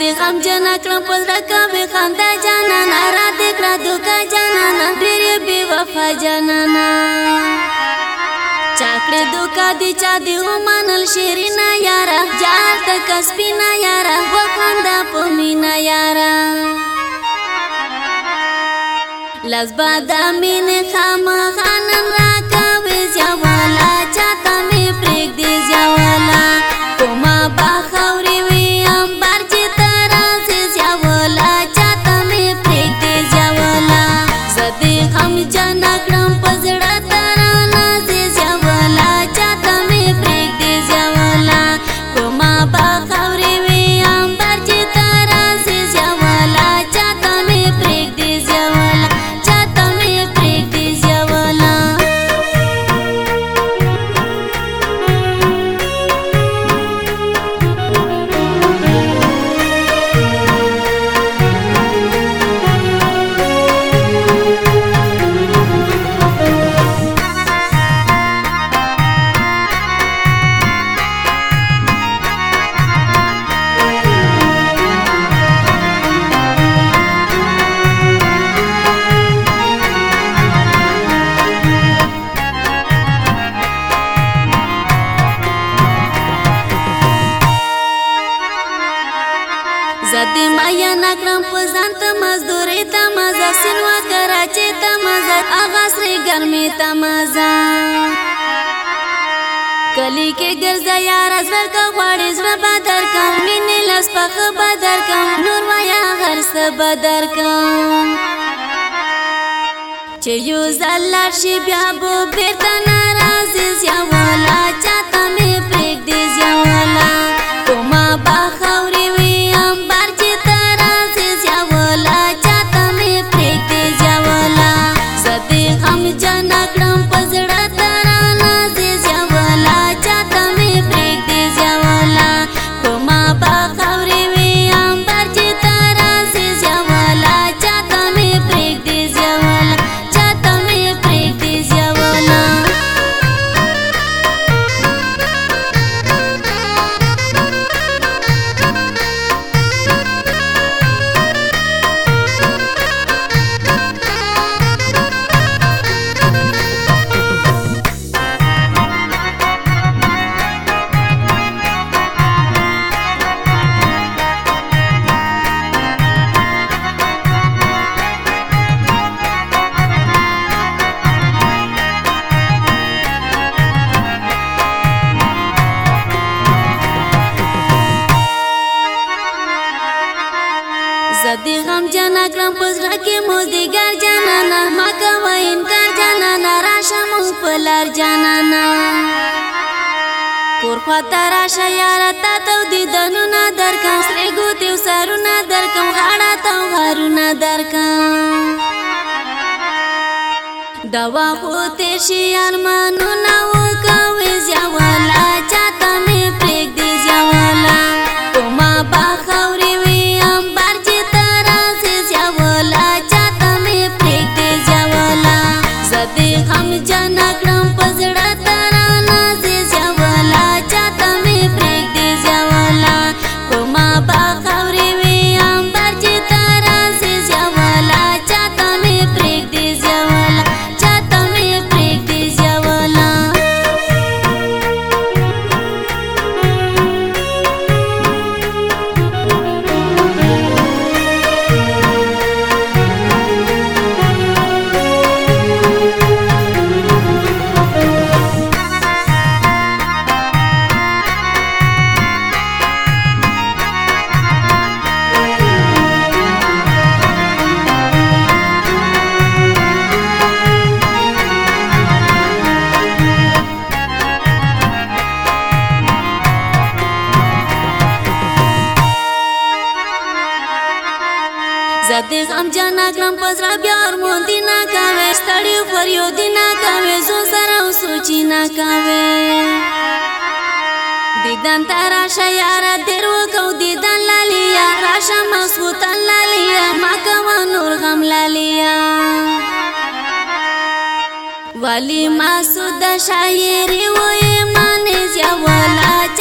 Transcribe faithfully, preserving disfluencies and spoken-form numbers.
زدی غم جنا کړم پزړه کوي خندا جانانا را دې کړه دوکا جانانا ډېرې بې وفا جانانا چاکړې دوکا دی چا دی ومنل شیرینا یارا جار تک سپینا یارا وخندا په مینا یارا لاس بادامین خامخانن را کوي زیوالا چاته می پرېږ دی زیوالا کومه باخوري وي امبار چې ترازي زیوالا چاته می پرېږ دی زیوالا زدي غم جنا کړم پزړه ترانه زی زیوالا چاته می پرېږ دی زیوالا کومه باخوري وي امبار چې ترازي زیوالا چاته می پرېږ دی زیوالا زدی مایا نکرم پزان تا مزدوری تا مزا سنوا کراچی تا مزا آغاسری گرمی تا مزا کلی کے گرزا یارا زور کا غواړی زور بدر کم مینی لس پخ بدر کم نور ویا غرس بدر کم چه یو زلار شی بیا بو بیرتا نرازی زیوالا چاہتا می پریک دی زیوالا کوما باخوری وی امبار چی ترازی زیوالا چاہتا می پریک دی زیوالا زدی غم جنا کړم پزړه ترانه زی زیوالا چاہتا می پریک دی زیوالا کوما باخوری وی امبار چی ترازی زیوالا چاہتا می پریک دی زیوالا چاہتا می پریک دی زیوالا زدی غم جنا کړم پزړه کې موزدیګر جانانا ما کوه انکار جانانا راشه مونږ په لار جانانا کور خواته راشه یاره تا ته دیدنونه درکړم سرې ګوتې سرونه درکړم غاړه ته غارونه درکړم دوا خو تېر شي ارمانونه وکوي زیوالا چاته مې پرېږدي زیوالا کومه باخوري وي امبار چې ترازي زیوالا چاته مې پرېږدي زیوالا زدي غم جنا کړم پزړه ترانه زی زیوالا چاته مې پرېږدي زیوالا کومه باخوري وي امبار چې ترازي زیوالا چاته مې پرېږدي زیوالا چاته مې پرېږدي زیوالا زدی غم جنا کړم پزړه بیا ارموندی نه کاوه ستړی فریادی نه کاوه زو سره سوچی نه کاوه دیدن تراشه یاره دیر وکو دیدن لالیا راشه مسوتن لالیا ما کوه نور غم لالیا والی مسود شاعری وې مانې زیوالا